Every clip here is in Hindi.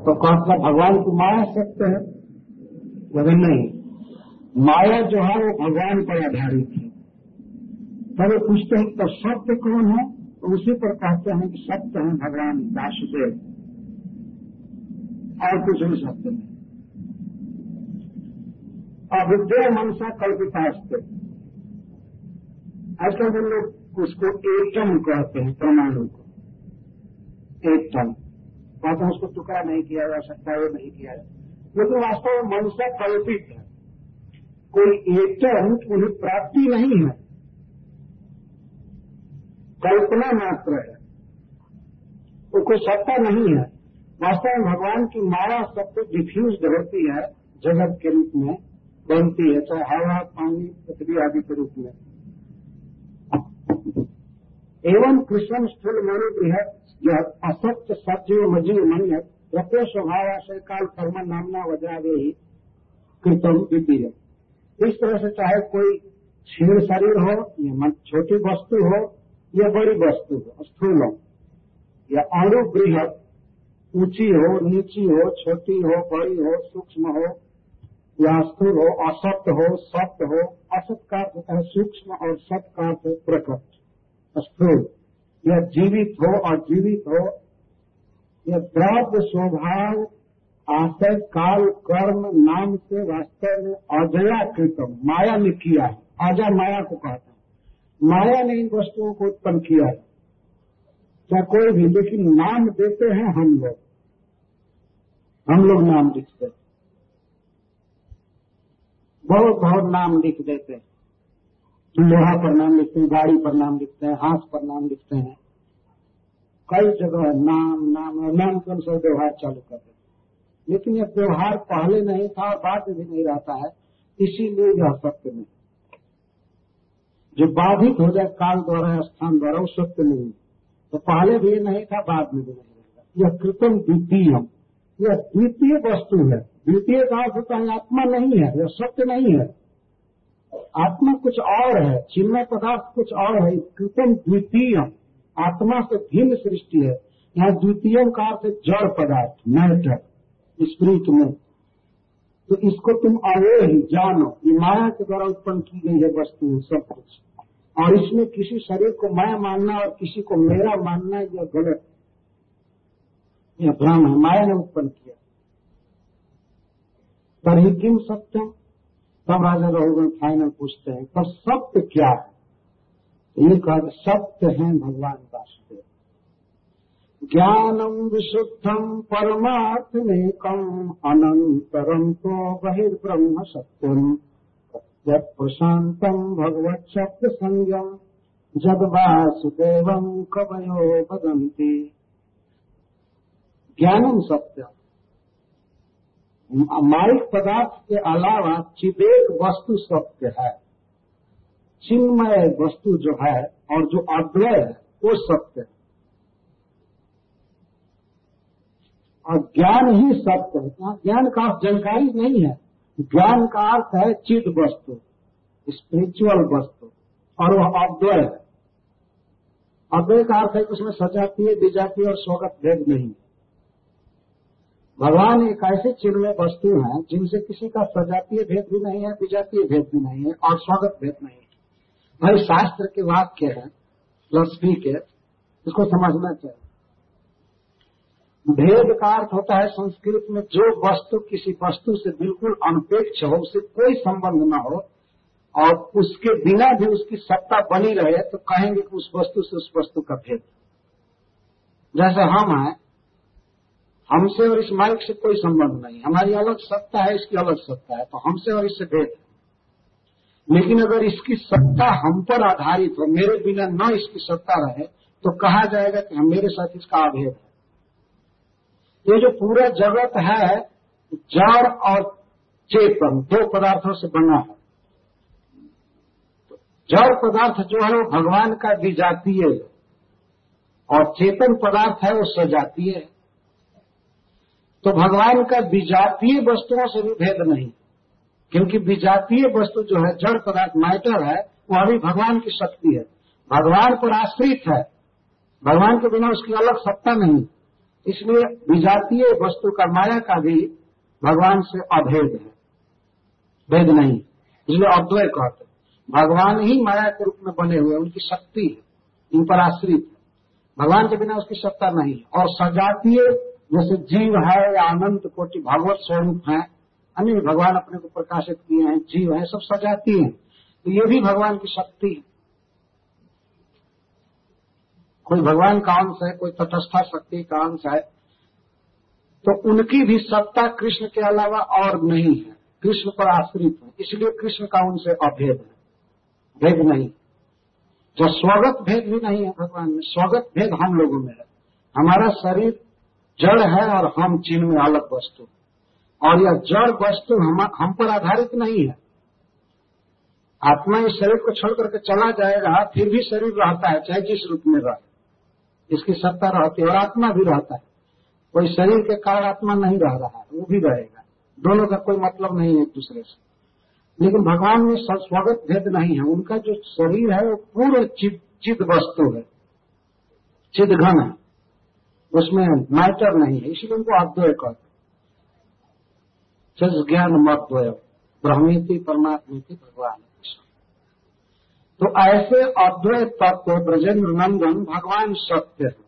तो कहता भगवान की माया सत्य है, लेकिन नहीं, माया जो है वो भगवान पर आधारित है। तब वो पूछते हैं तो सत्य कौन है, तो उसी पर कहते हैं कि सत्य है भगवान वासुदेव, और कुछ भी सत्य नहीं। अविद्या मनसा कल्पितास्ते, आजकल हम लोग उसको एटम कहते हैं, परमाणु को एटम कहते हैं, उसको टुकड़ा नहीं किया जा सकता, वो नहीं किया जा, लेकिन वास्तव में मनसा कल्पित है। कोई एटम उन्हें प्राप्ति नहीं है, कल्पना मात्र है, वो कोई सत्ता नहीं है। वास्तव में भगवान की माया सबसे डिफ्यूज होती है, जगत के रूप में बनती है, चाहे हवा, पानी, पृथ्वी आदि के रूप में। एवं कृष्ण स्थूल मणि बृहद यह असत्य सजीव मजीव मन रत्य स्वभाव आशय काल कर्म नामना वज्रावे ही कृतम विधि। इस तरह से चाहे कोई क्षीण शरीर हो, या छोटी वस्तु हो, या बड़ी वस्तु हो, स्थूल हो या अणु बृहद, ऊंची हो, नीची हो, छोटी हो, बड़ी हो, सूक्ष्म हो या स्थूल हो, असत्य हो, सत्य हो। असत का अर्थ होता है सूक्ष्म और सत्य का अर्थ है प्रकट, स्थूल, या जीवित हो और जीवित हो, या द्रव्य स्वभाव आशय काल कर्म नाम से वास्तव में अजया कृतम, माया ने किया है। अजय माया को कहता है, माया ने इन वस्तुओं को उत्पन्न किया है, क्या कोई भी, लेकिन नाम देते हैं हम लोग नाम लिखते हैं, बहुत बहुत नाम लिख देते हैं, लोहा पर नाम लिखते हैं, गाड़ी पर नाम लिखते हैं, हाथ पर नाम लिखते हैं, कई जगह नाम नाम और नाम के अनुसार व्यवहार चालू कर देते हैं। लेकिन यह व्यवहार पहले नहीं था और बाद में भी नहीं रहता है, इसीलिए यह सत्य नहीं। जो बाधित हो जाए काल द्वारा, स्थान द्वारा, वो सत्य नहीं। तो पहले भी नहीं था, बाद में भी नहीं रहेगा। यह कृतम द्वितीयम, यह द्वितीय वस्तु है। द्वितीय का अर्थ होता है आत्मा नहीं है, यह सत्य नहीं है। आत्मा कुछ और है, चिन्मय पदार्थ कुछ और है। कृतम द्वितीयम, आत्मा से भिन्न सृष्टि है। यहाँ द्वितीयम का अर्थ जड़ पदार्थ, मैटर, स्पिरिट में। तो इसको तुम अवे ही जानो, ये माया के द्वारा उत्पन्न की गई है वस्तु सब कुछ, और इसमें किसी शरीर को मैं मानना और किसी को मेरा मानना यह गलत, यह भ्रम है, माया ने उत्पन्न किया। पर ही किम सत्यम, तब राजा रघुगण फाइनल पूछते हैं तब सत्य क्या है? ये कहा सत्य है भगवान वासुदेव। ज्ञानम विशुद्धम परमात्मेकम अनंतरम तो बहिर्ब्रह्म सत्यम यत् प्रशांतम भगवत शब्द संयम जद वासुदेवम कवयो वदन्ति। ज्ञानम सत्य, माइक पदार्थ के अलावा चिदेक वस्तु सत्य है। चिन्मय वस्तु जो है और जो अद्वय है वो सत्य है, और ज्ञान ही सत्य है। ज्ञान का अर्थ जानकारी नहीं है, ज्ञान का अर्थ है चिद वस्तु, स्पिरिचुअल वस्तु, और वह अद्वय है। अद्वय का अर्थ है कि उसमें सजातीय विजातीय और स्वगत भेद नहीं है। भगवान एक ऐसे चिन्मय वस्तु हैं जिनसे किसी का सजातीय भेद भी नहीं है, विजातीय भेद भी नहीं है और स्वगत भेद नहीं है। भाई शास्त्र के वाक्य है, फिलॉसफी के, इसको समझना चाहिए। भेद का अर्थ होता है संस्कृत में जो वस्तु किसी वस्तु से बिल्कुल अनपेक्ष हो, उससे कोई संबंध न हो और उसके बिना भी उसकी सत्ता बनी रहे, तो कहेंगे कि उस वस्तु से उस वस्तु का भेद। जैसे हम हैं, हमसे और इस माइक से कोई संबंध नहीं, हमारी अलग सत्ता है, इसकी अलग सत्ता है, तो हमसे और इससे भेद है। लेकिन अगर इसकी सत्ता हम पर आधारित हो, मेरे बिना न इसकी सत्ता रहे, तो कहा जाएगा कि हम मेरे साथ इसका अभेद है। ये जो पूरा जगत है जड़ और चेतन दो पदार्थों से बना है। जड़ पदार्थ जो है वो भगवान का विजातीय है और चेतन पदार्थ है वो सजातीय है। तो भगवान का विजातीय वस्तुओं से भी भेद नहीं, क्योंकि विजातीय वस्तु जो है जड़ पदार्थ मैटर है, वह भी भगवान की शक्ति है, भगवान पर आश्रित है, भगवान के बिना उसकी अलग सत्ता नहीं। इसलिए विजातीय वस्तु का, माया का भी भगवान से अभेद है, भेद नहीं, इसलिए अद्वय कहते हैं। भगवान ही माया के रूप में बने हुए, उनकी शक्ति है, इन पर आश्रित है, भगवान के बिना उसकी सत्ता नहीं है। और सजातीय जैसे जीव है या अनंत कोटि भगवत स्वरूप है, अन्य भगवान अपने को प्रकाशित किए हैं, जीव है, सब सजाती हैं, तो ये भी भगवान की शक्ति है। कोई भगवान का अंश है, कोई तटस्था शक्ति का अंश है, तो उनकी भी सत्ता कृष्ण के अलावा और नहीं है, कृष्ण पर आश्रित है, इसलिए कृष्ण का उनसे अभेद है, भेद नहीं। जो स्वगत भेद भी नहीं है भगवान में, स्वगत भेद हम लोगों में है। हमारा शरीर जड़ है और हम चिन्ह में अलग वस्तु, और यह जड़ वस्तु हम पर आधारित नहीं है। आत्मा इस शरीर को छोड़ करके चला जाएगा, फिर भी शरीर रहता है, चाहे जिस रूप में रहे, इसकी सत्ता रहती है, और आत्मा भी रहता है। कोई शरीर के कारण आत्मा नहीं रह रहा है, वो भी रहेगा, दोनों का कोई मतलब नहीं है एक दूसरे से। लेकिन भगवान में स्वगत भेद नहीं है, उनका जो शरीर है वो पूर्ण चिद वस्तु है, चिद घन है, उसमें मैटर नहीं है, इसलिए उनको अद्वय कहते हैं। चिद ज्ञान मद्वय ब्रह्मेति परमात्मेति भगवान। तो ऐसे अद्वय तत्व ब्रजेंद्र नंदन भगवान सत्य है।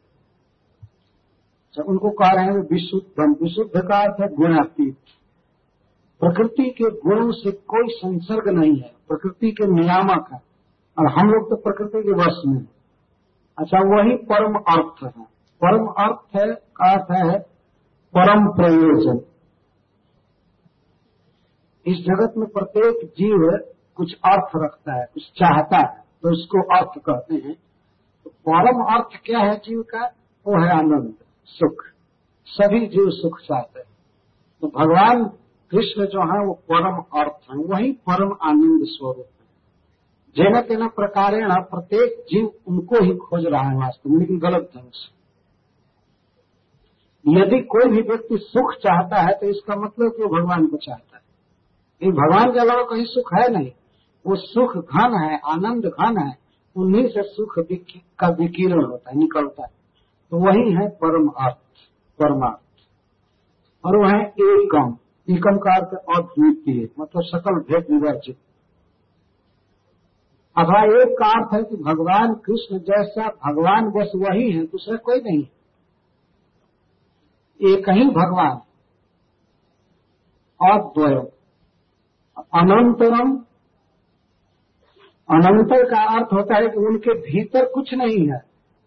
उनको कह रहे हैं विशुद्धम, विशुद्ध का अर्थ है गुणातीत, प्रकृति के गुणों से कोई संसर्ग नहीं है, प्रकृति के नियामक है, और हम लोग तो प्रकृति के वश में। अच्छा, वही परम अर्थ है। परम अर्थ है का अर्थ है परम प्रयोजन। इस जगत में प्रत्येक जीव कुछ अर्थ रखता है, कुछ चाहता है, तो उसको अर्थ कहते हैं। तो परम अर्थ क्या है जीव का? वो है आनंद, सुख। सभी जीव सुख चाहते हैं, तो भगवान कृष्ण जो है वो परम अर्थ है, वही परम आनंद स्वरूप है। जेना तेना प्रकारेण प्रत्येक जीव उनको ही खोज रहा है वास्तव में, लेकिन गलत ढंग से। यदि कोई भी व्यक्ति सुख चाहता है तो इसका मतलब कि वो भगवान को चाहता है, लेकिन भगवान के अलावा कहीं सुख है नहीं। वो सुख घन है, आनंद घन है, उन्हीं से सुख का विकीर्ण होता है, निकलता है। तो वही है परम अर्थ, परमार्थ। और वह है एकम, एकम का अर्थ अद्वितीय, मतलब सकल भेद विवर्जित। अथवा एक का अर्थ है कि भगवान कृष्ण जैसा भगवान बस वही है, दूसरा कोई नहीं। एक ही भगवान, अद्वय। अनंतरम, अनंतर का अर्थ होता है कि उनके भीतर कुछ नहीं है।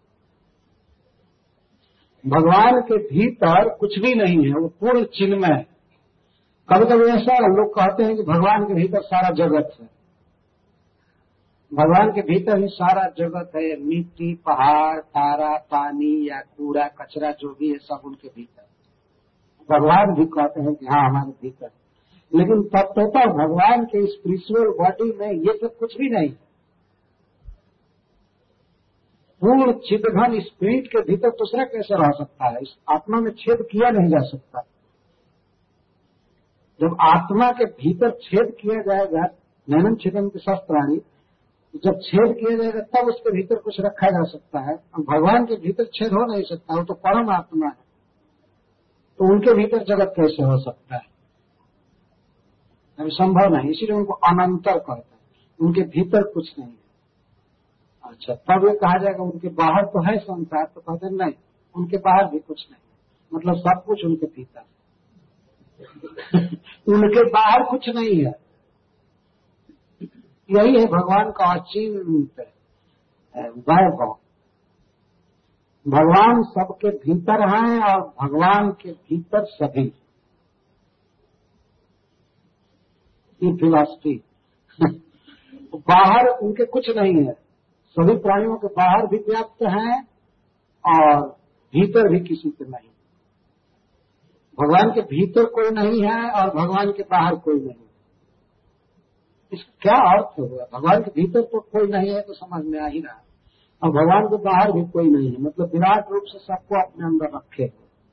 भगवान के भीतर कुछ भी नहीं है, वो पूर्ण चिन्मय है। कभी कभी ऐसा लोग कहते हैं कि भगवान के भीतर सारा जगत है। भगवान के भीतर ही सारा जगत है, मिट्टी, पहाड़, तारा, पानी या कूड़ा कचरा जो भी है सब उनके भीतर। भगवान भी कहते हैं कि हाँ हमारे भीतर, लेकिन तत्वतः भगवान के स्पिरिचुअल बॉडी में ये सब कुछ भी नहीं। पूर्ण चिदघन स्पिरिट के भीतर दूसरा कैसे रह सकता है? इस आत्मा में छेद किया नहीं जा सकता। जब आत्मा के भीतर छेद किया जाएगा, नैनम छेदन की शस्त्राणी, जब छेद किया जाएगा तब उसके भीतर कुछ रखा जा सकता है। भगवान के भीतर छेद हो नहीं सकता, वो तो परम आत्मा है, तो उनके भीतर जगत कैसे हो सकता है? अभी संभव नहीं, इसीलिए उनको अनंतर कहते हैं, उनके भीतर कुछ नहीं है। अच्छा, तब ये कहा जाएगा उनके बाहर तो है संसार, तो कहते हैं नहीं, उनके बाहर भी कुछ नहीं है, मतलब सब कुछ उनके भीतर उनके बाहर कुछ नहीं है। यही है भगवान का अचिंत्य वैभव। भगवान सबके भीतर हैं और भगवान के भीतर सभी। ये फिलॉसफी बाहर उनके कुछ नहीं है, सभी प्राणियों के बाहर भी व्याप्त हैं और भीतर भी किसी के नहीं। भगवान के भीतर कोई नहीं है और भगवान के बाहर कोई नहीं। इसका क्या अर्थ हुआ? भगवान के भीतर तो कोई नहीं है तो समझ में आ ही रहा है, और भगवान के बाहर भी कोई नहीं है, मतलब विराट रूप से सबको अपने अंदर रखे।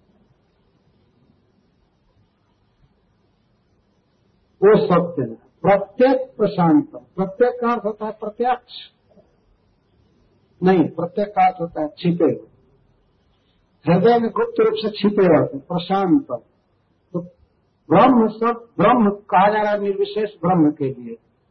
वो सत्य है, प्रत्येक प्रशांतम। प्रत्येक का अर्थ होता है प्रत्यक्ष नहीं, प्रत्येक का अर्थ होता है छिपे हुए। हृदय में गुप्त रूप से छिपे रहते हैं, प्रशांत। तो ब्रह्म सब ब्रह्म कहा जा रहा है निर्विशेष ब्रह्म के लिए।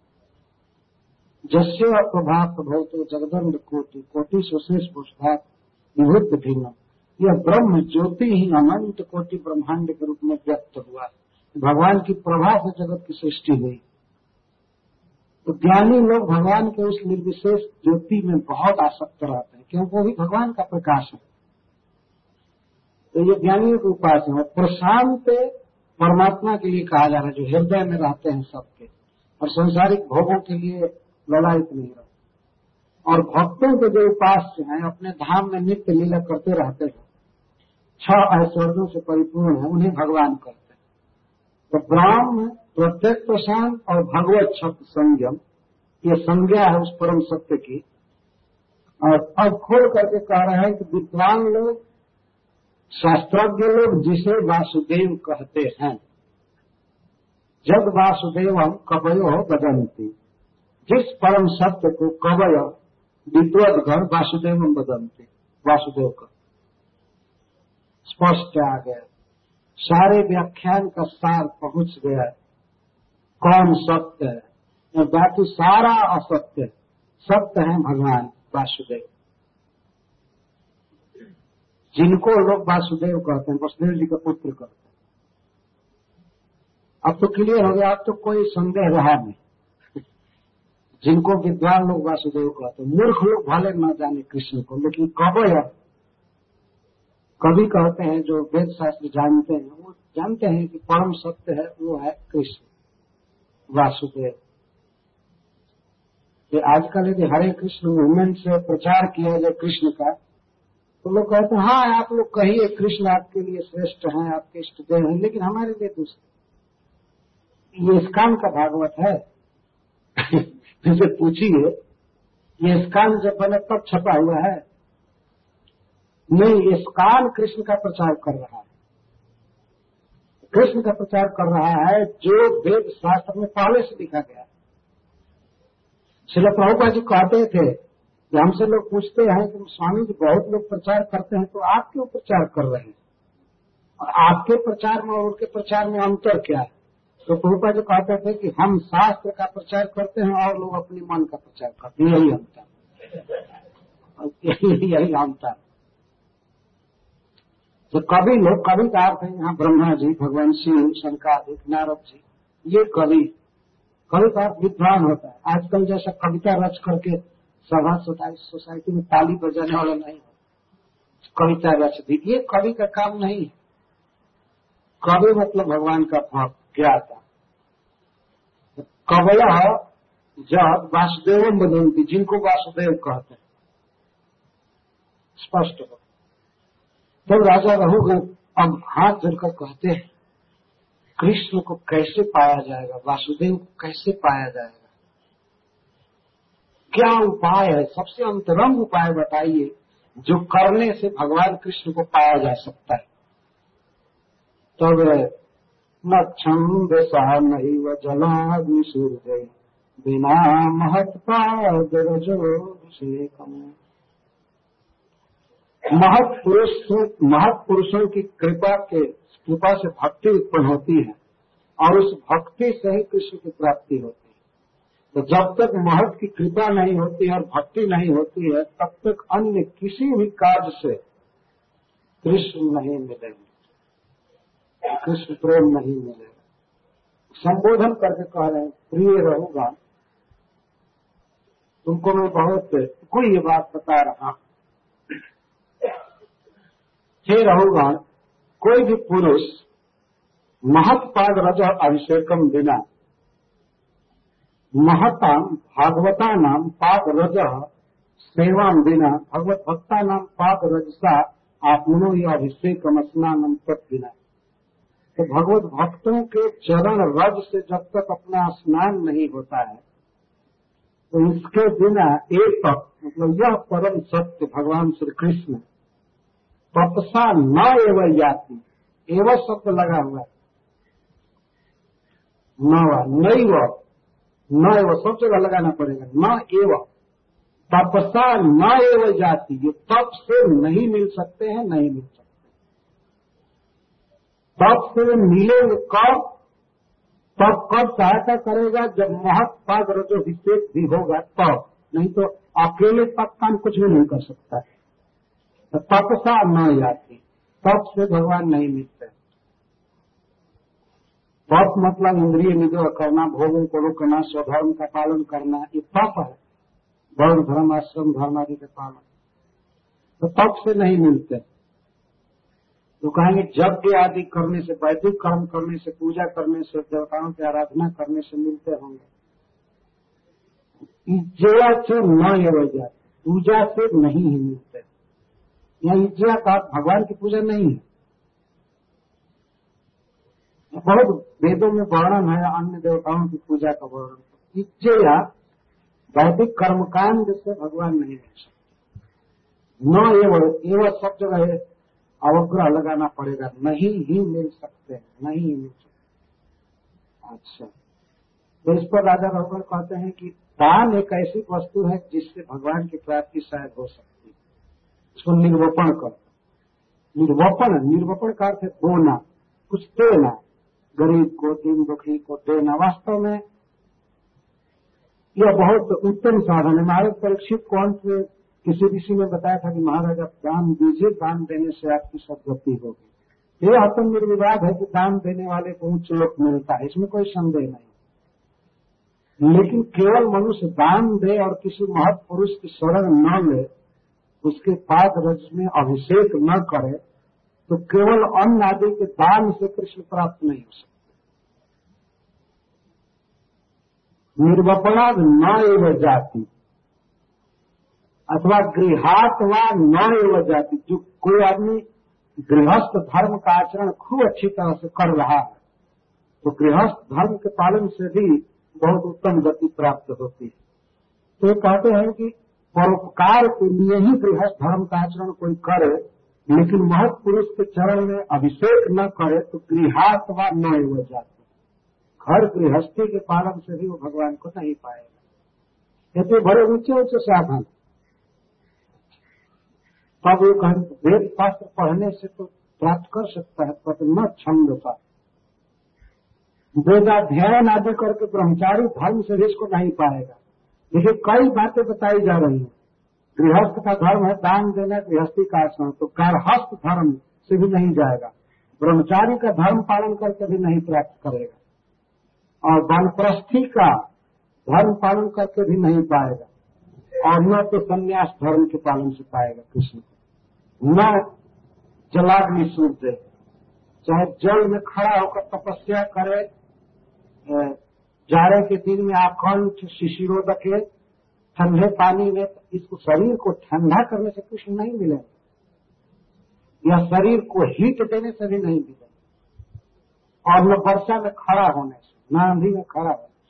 जस्य प्रभात भवतो जगदंड कोटि कोटि सुशेष पुष्पात विभुत भिन्न। यह ब्रह्म ज्योति ही अनंत कोटि ब्रह्मांड के रूप में व्यक्त हुआ है। भगवान की प्रभा से जगत की सृष्टि हुई। तो ज्ञानी लोग भगवान के उस निर्विशेष ज्योति में बहुत आसक्त रहते हैं, क्योंकि वो भी भगवान का प्रकाश है। तो ये ज्ञानियों के उपास है। और प्रशांत परमात्मा के लिए कहा जा रहा है, जो हृदय में रहते हैं सबके, और सांसारिक भोगों के लिए ललायित नहीं रहते। और भक्तों के जो उपास्य हैं, अपने धाम में नित्य लीला करते रहते हैं, 6 ऐश्वर्यों से परिपूर्ण है, उन्हें भगवान कहते हैं। तो ब्रह्म प्रत्येक प्रशांत और भगवत शब्द संयम, ये संज्ञा है उस परम सत्य की। और अब खोल करके कह रहे हैं कि विद्वान लोग, शास्त्रज्ञ लोग जिसे वासुदेव कहते हैं, जग वासुदेवम कवयो वदन्ति, जिस परम सत्य को कवय विद्वद्गण वासुदेवम वदन्ति, वासुदेव का स्पष्ट आ गया। सारे व्याख्यान का सार पहुंच गया, कौन सत्य है और बाकी सारा असत्य। सत्य है भगवान वासुदेव, जिनको लोग वासुदेव कहते हैं, वसुदेव जी का पुत्र कहते हैं। अब तो क्लियर हो गया, अब तो कोई संदेह रहा नहीं। जिनको विद्वान लोग वासुदेव कहते हैं, मूर्ख लोग भले न जाने कृष्ण को, लेकिन कवि कहते हैं, जो वेद शास्त्र जानते हैं, वो जानते हैं कि परम सत्य है, वो है कृष्ण वासुदेव। कि आजकल यदि हरे कृष्ण मूवमेंट से प्रचार किया जाए कृष्ण का, तो लोग कहते हैं हाँ आप लोग कहिए कृष्ण आपके लिए श्रेष्ठ हैं, आपके इष्ट देव हैं, लेकिन हमारे लिए दूसरे। ये इस्कान का भागवत है। जैसे पूछिए, ये इस्कान जब बने तब छपा हुआ है? नहीं, इस्कान कृष्ण का प्रचार कर रहा है। कृष्ण का प्रचार कर रहा है जो वेद शास्त्र में पहले से लिखा गया। श्रील प्रभुपाद जी कहते थे कि हमसे लोग पूछते हैं कि स्वामी जी बहुत लोग प्रचार करते हैं, तो आप क्यों प्रचार कर रहे हैं, और आपके प्रचार में और उनके प्रचार में अंतर क्या है? तो प्रभुपाद जी कहते थे कि हम शास्त्र का प्रचार करते हैं और लोग अपने मन का प्रचार करते हैं, यही अंतर, यही अंतर। तो कवि लोग, कवि का अर्थ है यहाँ ब्रह्मा जी, भगवान शिव, शंकरादिक, नारद जी, ये कवि। कवि का अर्थ विद्वान होता है। आजकल जैसा कविता रच करके सभा सोसाइटी में ताली बजाने वाला नहीं, कविता रच दी, ये कवि का काम नहीं है। कवि मतलब भगवान का भक्त, ज्ञाता। कवय जब वासुदेव वदन्ति, जिनको वासुदेव कहते हैं, स्पष्ट हो। तब राजा रघुगण अब हाथ जोड़कर कहते हैं, कृष्ण को कैसे पाया जाएगा, वासुदेव को कैसे पाया जाएगा, क्या उपाय है? सबसे अंतरंग उपाय बताइए जो करने से भगवान कृष्ण को पाया जा सकता है। तब न छंद सा नहीं व जलाग्नि सूर्य बिना महत्पाद रजोभिषेकम। महत्पुरुषों की कृपा से भक्ति उत्पन्न होती है, और उस भक्ति से ही कृष्ण की प्राप्ति होती है। तो जब तक महत की कृपा नहीं होती है और भक्ति नहीं होती है, तब तक अन्य किसी भी कार्य से कृष्ण नहीं मिलेंगे, कृष्ण प्रेम नहीं मिलेगा। संबोधन करके कह रहे हैं, प्रिय रघुगण, तुमको मैं बहुत कोई ये बात बता रहा हूं। हे रघुगण, कोई भी पुरुष महत्पाद रज अभिषेकम बिना, महताम भागवता नाम पाद रज सेवाम बिना, भगवत भक्ता नाम पाद रजसा आपनो यह अभिषेकम स्नानम तत्बिना। तो भगवत भक्तों के चरण रज से जब तक अपना स्नान नहीं होता है, तो इसके बिना एक मतलब यह परम सत्य भगवान श्री कृष्ण तपसा न एवं याति, एवं शब्द लगा हुआ है, न एवं सब जगह लगाना पड़ेगा, न एवं तपसा न एवं जाति, ये तप से नहीं मिल सकते हैं, नहीं मिल सकते। तब से मिलेंगे कब? तब कब सहायता करेगा जब महत पद रजोभिषेक भी होगा तब, नहीं तो अकेले तप काम कुछ भी नहीं कर सकता है। तो तपसा न जाती, तप से भगवान नहीं मिलते। तप मतलब इंद्रिय निग्रह करना, भोगों को रोकना, स्वधर्म का पालन करना, ये तप है। वर्ण धर्म आश्रम धर्म आदि का पालन, तो तप से नहीं मिलते। तो कहेंगे यज्ञ आदि करने से, वैदिक कर्म करने से, पूजा करने से, देवताओं की आराधना करने से मिलते होंगे। इज्जया से न एवं जाते, पूजा से नहीं ही मिलते। यहाँ इज्जया का भगवान की पूजा नहीं है। बहुत वेदों में वर्णन है अन्य देवताओं की पूजा का वर्णन। इज्जया वैदिक कर्मकांड से भगवान नहीं मिल सकते। न एवं सब जगह अवग्रह लगाना पड़ेगा, नहीं ही मिल सकते, नहीं ही मिल सकते। अच्छा, तो इस पर राजा रघुवर कहते हैं कि दान एक ऐसी वस्तु है जिससे भगवान की प्राप्ति शायद हो सकती है। इसको निर्वपण करते। निर्वपण का अर्थ है बोना, कुछ देना, गरीब को, दीन दुखी को देना। वास्तव में यह बहुत उत्तम साधन है। महाराज परीक्षित को अंत में किसी ऋषि ने बताया था कि महाराज आप दान दीजिए, दान देने से आपकी सदगति होगी। ये आत्म निर्विवाद है कि दान देने वाले को उच्च लोक मिलता है, इसमें कोई संदेह नहीं। लेकिन केवल मनुष्य दान दे और किसी महत् पुरुष की शरण न ले, उसके पाद रज में अभिषेक न करे, तो केवल अन्न आदि के दान से कृष्ण प्राप्त नहीं हो सकता। निर्वपणाद न एवं जाति अथवा गृहात्वा न एवं जाति। जो कोई आदमी गृहस्थ धर्म का आचरण खूब अच्छी तरह से कर रहा है, तो गृहस्थ धर्म के पालन से भी बहुत उत्तम गति प्राप्त होती है। तो कहते हैं कि परोपकार के लिए ही गृहस्थ धर्म का आचरण कोई करे, लेकिन महत् पुरुष के चरण में अभिषेक न करे तो गृहात्वा न एवं जाति। घर गृहस्थी के पालन से भी वो भगवान को नहीं पाएगा। ये तो बड़े ऊंचे ऊंचे साधन। तब वो कहें वेद शास्त्र पढ़ने से तो प्राप्त कर सकता है, पर न छंद का वेदाध्ययन आदि करके ब्रह्मचारी धर्म से भी इसको नहीं पाएगा। देखिए कई बातें बताई जा रही हैं। गृहस्थ का धर्म है दान देना, गृहस्थी का आचरण, तो गारहस्थ धर्म से भी नहीं जाएगा। ब्रह्मचारी का धर्म पालन करके भी नहीं प्राप्त करेगा, और वानप्रस्थी का धर्म पालन करके भी नहीं पाएगा, और न तो संन्यास धर्म के पालन से पाएगा कृष्ण को। न जलाग्नि सूर्य, चाहे जल में खड़ा होकर तपस्या करे, जाड़े के दिन में आकंठ शिशिरोदक के ठंडे पानी में, तो इसको शरीर को ठंडा करने से कृष्ण नहीं मिलेगा, या शरीर को हीट देने से भी नहीं मिलेगा, और न वर्षा में खड़ा होने से, न आंधी में खड़ा होने से।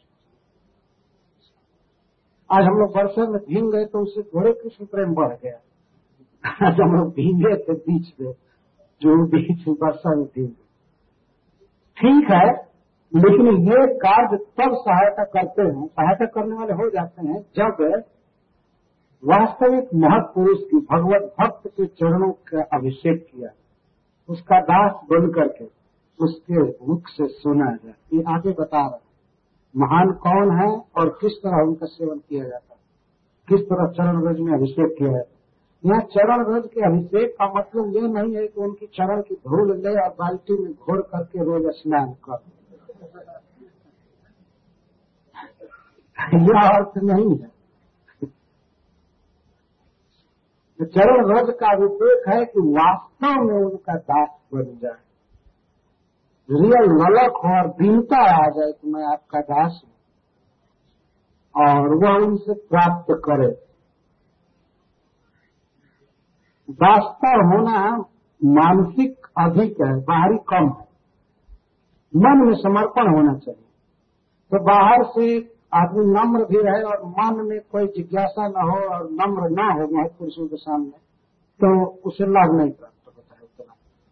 आज हम लोग वर्षा में भीग गए तो उससे थोड़े कृष्ण प्रेम बढ़ गया। आज हम लोग भीगे थे बीच में, जो बीच वर्षा में भीगे, ठीक है, लेकिन ये कार्य तब सहायता करते हैं, सहायता करने वाले हो जाते हैं जब वास्तविक महत् पुरुष की, भगवत भक्त के चरणों का अभिषेक किया, उसका दास बन करके उसके मुख से सुना जाए। ये आगे बता रहे हैं महान कौन है और किस तरह उनका सेवन किया जाता है, किस तरह चरण रज में अभिषेक किया जाता है। यहाँ चरण रज के अभिषेक का मतलब ये नहीं है कि उनकी चरण की धूल ले और बाल्टी में घोर करके रोज स्नान कर, यह अर्थ नहीं है। चरण रज का अभिषेक है कि वास्तव में उनका दास बन जाए, रियल ललक हो और दीनता आ जाए कि मैं आपका दास हूं, और वह उनसे प्राप्त करे। वास्तव होना मानसिक अधिक है, बाहरी कम है। मन में समर्पण होना चाहिए। तो बाहर से आदमी नम्र भी रहे और मन में कोई जिज्ञासा न हो और नम्र न हो महत् पुरुषों के सामने, तो उसे लाभ नहीं प्राप्त होता है उतना।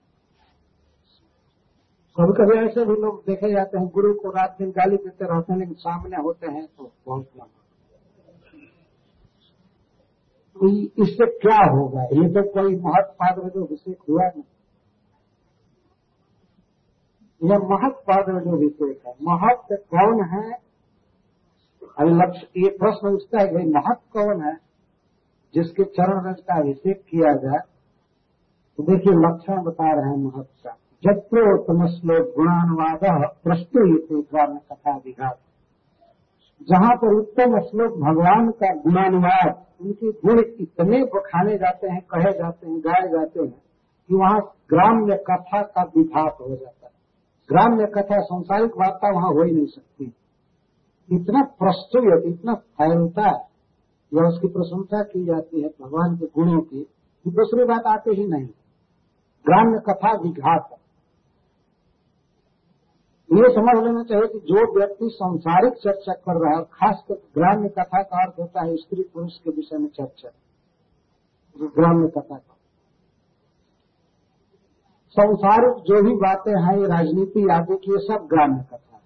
कभी कभी ऐसे भी लोग देखे जाते हैं गुरु को रात दिन गाली देते रहते हैं, लेकिन सामने होते हैं तो बहुत लाभ। इससे क्या होगा? ये तो कोई महत् पाद में जो अभिषेक हुआ नहीं। यह महत् पद जो विषय है, महत् कौन है? अभी लक्ष्य ये प्रश्न उठता है भाई महत् कौन है जिसके चरण रज का अभिषेक किया जाए? तो देखिए लक्षण बता रहे हैं महत् का। जत्रोत्तम श्लोक गुणानुवाद प्रस्तुयते ग्राम्य कथा विघात। जहाँ पर उत्तम श्लोक भगवान का गुणानुवाद, उनके गुण इतने बखाने जाते हैं, कहे जाते हैं, गाए जाते हैं कि वहाँ ग्राम्य कथा का विघात हो जाता है। ग्राम्य कथा, सांसारिक वार्ता वहाँ हो ही नहीं सकती। इतना प्रस्तुत, इतना फैलता है या उसकी प्रशंसा की जाती है भगवान के गुणों की, दूसरी बात आते ही नहीं। ग्राम्य कथा विघात। ये समझ लेना चाहिए कि जो व्यक्ति सांसारिक चर्चा कर रहा है, खासकर ग्राम्य कथा का अर्थ होता है स्त्री पुरुष के विषय में चर्चा। ग्राम्य कथा का सांसारिक जो भी बातें हैं, ये राजनीति आदि की, ये सब ग्राम्य कथा है।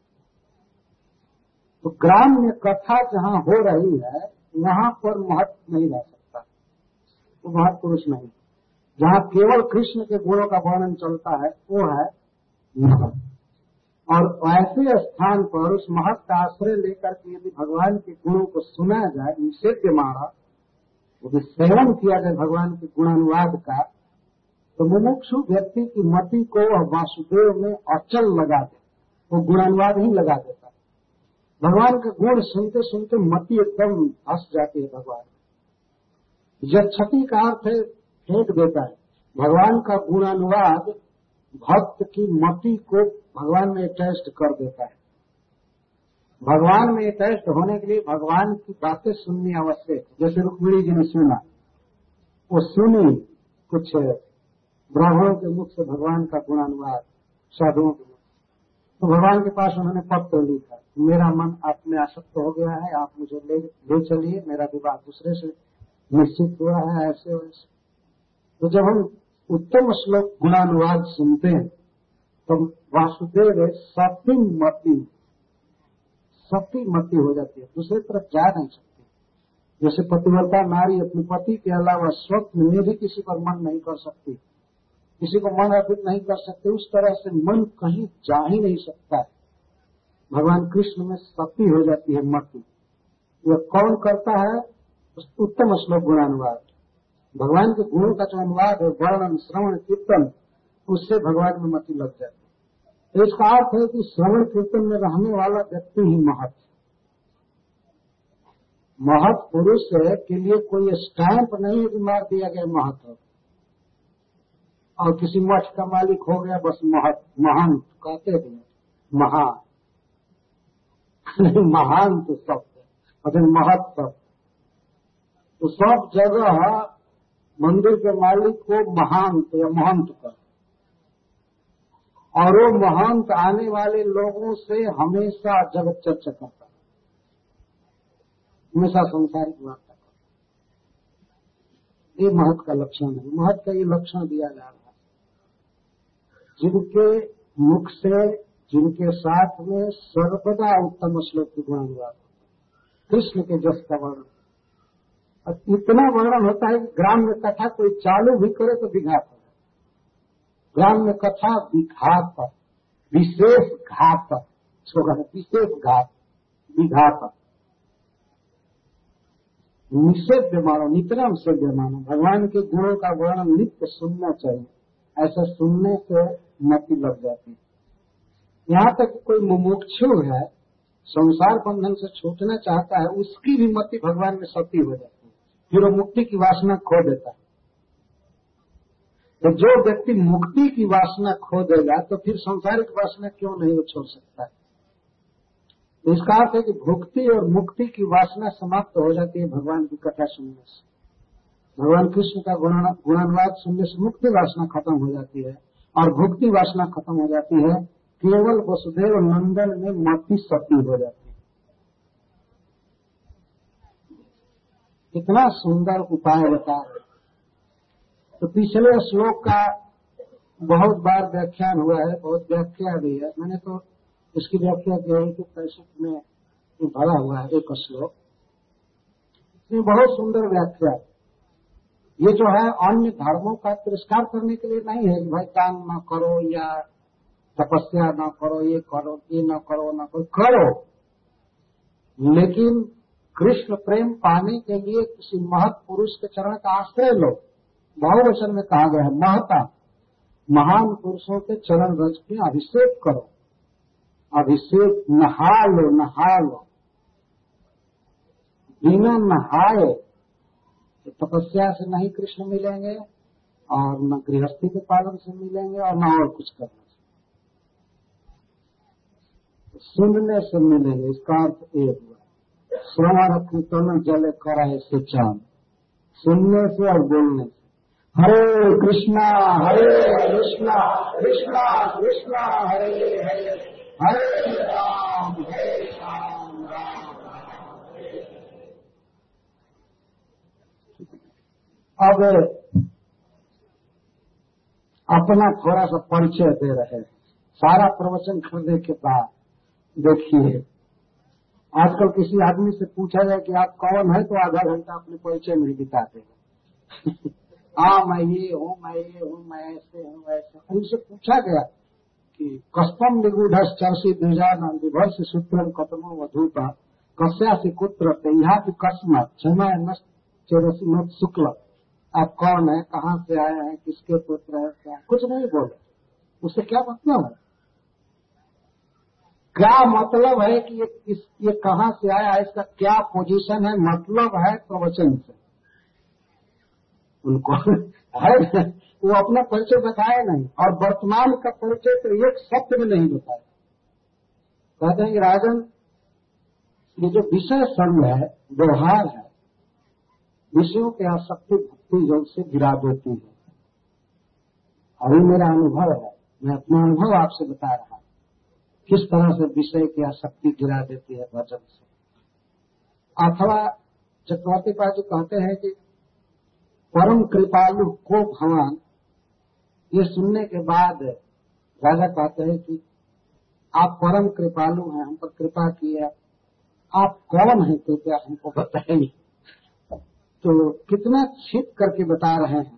तो ग्राम्य कथा जहाँ हो रही है वहाँ पर महत्व नहीं रह सकता, तो महत्व पुरुष नहीं। जहाँ केवल कृष्ण के गुणों का वर्णन चलता है वो है महत्व। और ऐसे स्थान पर उस महत्व का आश्रय लेकर के यदि भगवान के गुणों को सुना जाए, निषेध मारा, यदि सेवन किया जाए भगवान के गुणानुवाद का, तो मुमुक्षु व्यक्ति की मति को वह वासुदेव में अचल लगा दे, वो गुणानुवाद ही लगा देता है। भगवान के गुण सुनते सुनते मति एकदम हंस जाती है। भगवान यक्षति का अर्थ है फेंक देता है। भगवान का गुणानुवाद भक्त की मति को भगवान में अटैच्ड कर देता है। भगवान में अटैच्ड होने के लिए भगवान की बातें सुननी आवश्यक है। जैसे रुक्मिणी जी ने सुना, वो सुनी कुछ ब्राह्मणों के मुख से भगवान का गुणानुवाद, साधुओं के मुख, तो भगवान के पास उन्होंने पत्र लिखा, मेरा मन आप में आसक्त हो गया है, आप मुझे ले चलिए, मेरा विवाह दूसरे से निश्चित हुआ है, ऐसे वैसे। तो जब हम उत्तम श्लोक गुणानुवाद सुनते हैं तो वासुदेव सती मति हो जाती है, दूसरी तरफ जा नहीं सकती। जैसे पतिव्रता नारी अपने पति के अलावा स्वप्न में भी किसी पर मन नहीं कर सकती, किसी को मन अर्पित नहीं कर सकते, उस तरह से मन कहीं जा ही नहीं सकता है। भगवान कृष्ण में सती हो जाती है मति। यह कौन करता है? उत्तम श्लोक गुणानुवाद। भगवान के गुणों का जो अनुवाद है, वर्णन, श्रवण, कीर्तन, उससे भगवान में मति लग जाती है। तो इसका अर्थ है कि श्रवण कीर्तन में रहने वाला व्यक्ति ही महत् पुरुष के लिए कोई स्टैंप नहीं मार दिया गया महत्व, और किसी मठ का मालिक हो गया बस महंत कहते थे, महान महान तो शब्द और महत्व, तो सब जगह मंदिर के मालिक को महंत या महंत कर, और वो महंत आने वाले लोगों से हमेशा जगत चर्चा करता है, हमेशा संसारिक वार्ता करता है। ये महत्व का लक्षण है। महत्व का ये लक्षण दिया जा रहा है, जिनके मुख से, जिनके साथ में सर्वदा उत्तम श्लोक की गुणानुवाद होता है, कृष्ण के जस का वर्णन, इतना वर्णन होता है कि ग्राम्य कथा कोई चालू भी करे तो विघात हो। ग्राम्य कथा विघात, विशेष घात, विशेष घात, विघात, निषेध मानो, नितराम सेव्य मानो। भगवान के गुणों का वर्णन नित्य सुनना चाहिए, ऐसा सुनने से मति लग जाती है। यहाँ तक कोई मुमुक्षु है, संसार बंधन से छूटना चाहता है, उसकी भी मति भगवान में सती हो जाती है, फिर वो मुक्ति की वासना खो देता है। तो जो व्यक्ति मुक्ति की वासना खो देगा तो फिर सांसारिक वासना क्यों नहीं वो छोड़ सकता है। तो इसका अर्थ है कि भुक्ति और मुक्ति की वासना समाप्त हो जाती है भगवान की कथा सुनने से। भगवान कृष्ण का गुणानुवाद सुनने से मुक्ति वासना खत्म हो जाती है और भुक्ति वासना खत्म हो जाती है। केवल वसुदेव नंदन में मति सती हो जाती है। कितना सुंदर उपाय बता रहे। तो पिछले श्लोक का बहुत बार व्याख्यान हुआ है, बहुत व्याख्या भी है। मैंने तो इसकी व्याख्या की है कि कैसेट में भरा हुआ है एक श्लोक, इसमें बहुत सुंदर व्याख्या। ये जो है अन्य धर्मों का तिरस्कार करने के लिए नहीं है कि भाई काम न करो या तपस्या न करो, ये करो, ये न करो, न करो, लेकिन कृष्ण प्रेम पाने के लिए किसी महत पुरुष के चरण का आश्रय लो। बहुवचन में कहा गया है महता, महान पुरुषों के चरण रज के अभिषेक करो। अभिषेक नहा लो, नहा लो। बिना नहाए तो तपस्या से नहीं कृष्ण मिलेंगे, और न गृहस्थी के पालन से मिलेंगे, और न और कुछ करने से। सुनने से मिलेंगे, इसका अर्थ एक हुआ श्रवण कीर्तन जल कराए से चांद। सुनने से और बोलने से। हरे कृष्णा कृष्णा कृष्णा हरे हरे, हरे राम राम राम। अब अपना थोड़ा सा परिचय दे रहे हैं। सारा प्रवचन करने के बाद देखिए, आजकल किसी आदमी से पूछा जाए कि आप कौन है, तो आधा घंटा अपने परिचय में बिताते हैं। मैं ये हूँ, मैं ये हूँ, मैं ऐसे हूँ, वैसे। उनसे पूछा गया कि कस्पम निगूढ़ चर्षि द्विजान विभर्ष सूत्रम कतमो वधूता कस्या से कुत्र यहाँ की कस्मत क्षमा नष्ट चेरसी मत शुक्ल। आप कौन है, कहाँ से आए हैं, किसके पुत्र है, क्या? कुछ नहीं बोले। उससे क्या मतलब है? क्या मतलब है कि ये कहाँ से आया, इसका क्या पोजीशन है, मतलब है प्रवचन से उनको है। वो अपना परिचय बताया नहीं, और वर्तमान का परिचय तो एक शब्द में नहीं बताया। कहते हैं कि राजन, ये जो विषय संग है, व्यवहार है, विषयों के आसक्ति भक्ति योग से गिरा देती है। अभी मेरा अनुभव है, मैं अपना अनुभव आपसे बता रहा हूं, किस तरह से विषय की आसक्ति गिरा देती है भजन से। अथवा चक्रवर्ती पाद जी कहते हैं कि परम कृपालु को भगवान। ये सुनने के बाद राजा कहते हैं कि आप परम कृपालु हैं, हम पर कृपा की है, आप कौन हैं कृपया हमको बताएंगे। तो कितना छिप करके बता रहे हैं।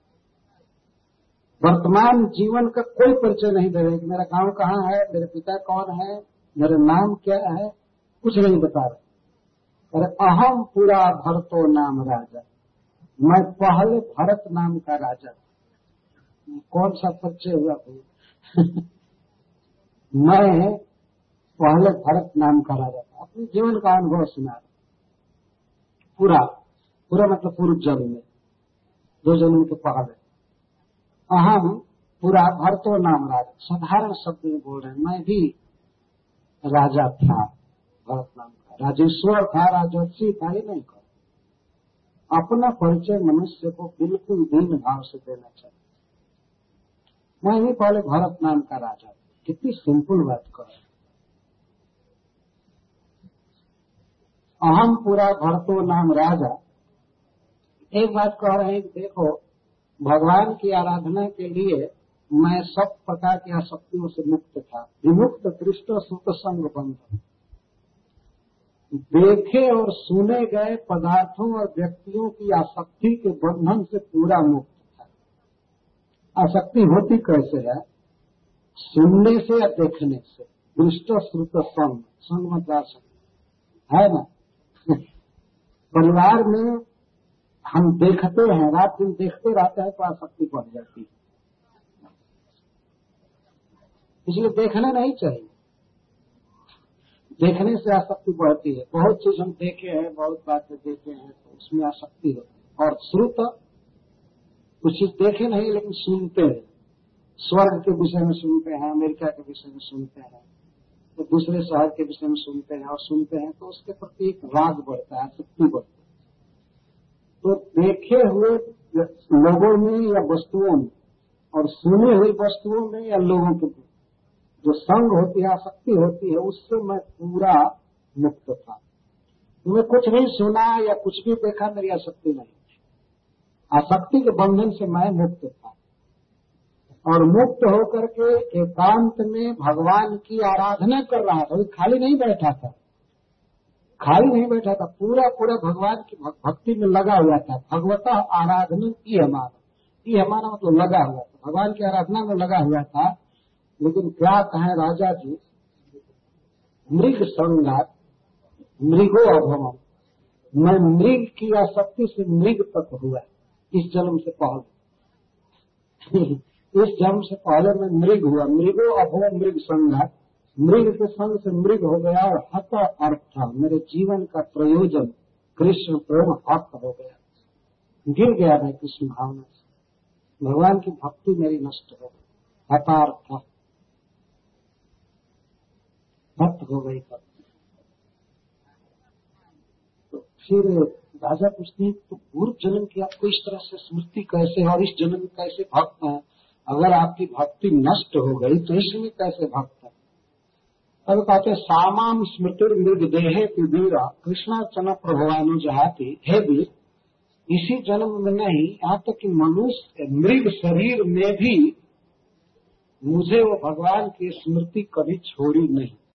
वर्तमान जीवन का कोई परिचय नहीं दे रहे कि मेरा गांव कहाँ है, मेरे पिता कौन है, मेरा नाम क्या है, कुछ नहीं बता रहे। अरे अहम पूरा भरतो नाम राजा, मैं पहले भरत नाम का राजा। कौन सा परिचय हुआ भाई? मैं पहले भरत नाम का राजा था। अपने जीवन का अनुभव सुना पूरा पूरा, मतलब पूर्व जन्म में, 2 जन्म के पहले। अहम पूरा भरतो नाम राजा, साधारण शब्द में बोल रहे हैं, मैं भी राजा था, भरत नाम का राजेश्वर था, राजर्षि था, ही नहीं कर। अपना परिचय मनुष्य को बिल्कुल दीन भाव से देना चाहिए। मैं भी पहले भरत नाम का राजा था। कितनी सिंपल बात कर। अहम पूरा भरतो नाम राजा। एक बात कह रहे हैं कि देखो, भगवान की आराधना के लिए मैं सब प्रकार की आसक्तियों से मुक्त था। विमुक्त कृष्ण सुत संग बंधन। देखे और सुने गए पदार्थों और व्यक्तियों की आसक्ति के बंधन से पूरा मुक्त था। आसक्ति होती कैसे है? सुनने से या देखने से। दृष्ट श्रुत संग, संग मतलब आसक्ति है ना। परिवार में हम देखते हैं, रात दिन देखते रहते हैं, तो आसक्ति बढ़ जाती है। इसलिए देखना नहीं चाहिए। देखने से आसक्ति बढ़ती है। बहुत चीज हम देखे हैं, बहुत बातें देखे हैं, तो उसमें आसक्ति होती है। और श्रुत, कुछ चीज देखे नहीं लेकिन सुनते हैं। स्वर्ग के विषय में सुनते हैं, अमेरिका के विषय में सुनते हैं, तो दूसरे शहर के विषय में सुनते हैं और सुनते हैं, तो उसके प्रति एक राग बढ़ता है, आसक्ति बढ़ती है। तो देखे हुए लोगों में या वस्तुओं में और सुनी हुई वस्तुओं में या लोगों के जो संग होती है, आसक्ति होती है, उससे मैं पूरा मुक्त था। मैं कुछ भी सुना या कुछ भी देखा, मेरी आसक्ति नहीं। आसक्ति के बंधन से मैं मुक्त था। और मुक्त होकर के एकांत में भगवान की आराधना कर रहा था। खाली नहीं बैठा था, खाली नहीं बैठा था, पूरा पूरा भगवान की भक्ति में लगा हुआ था। भगवता आराधना की हमारा मतलब लगा हुआ था, भगवान की आराधना में लगा हुआ था। लेकिन क्या कहें राजा जी, मृग संगात मृगो अभवम, मैं मृग की आसक्ति से मृग तक हुआ इस जन्म से पहले। इस जन्म से पहले मैं मृग हुआ, मृगो अभव मृग संगात, मृग के संग से मृग हो गया और हत अर्थ था, मेरे जीवन का प्रयोजन कृष्ण प्रेम हत हो गया, गिर गया मैं कृष्ण भावना से, भगवान की भक्ति मेरी नष्ट हो गई, हतार्थ हत हो गई। तो फिर राजा पूछते हैं तो पूर्व जन्म की आपको इस तरह से स्मृति कैसे और इस जन्म में कैसे भक्त है, अगर आपकी भक्ति नष्ट हो गई तो इसमें कैसे भक्त है। तब कहते सामाम स्मृति मृग देहे वीरा कृष्णार्चना प्रभवानु जहाती, हे वीर इसी जन्म में नहीं, यहाँ तक कि मनुष्य मृग शरीर में भी मुझे वो भगवान की स्मृति कभी छोड़ी नहीं।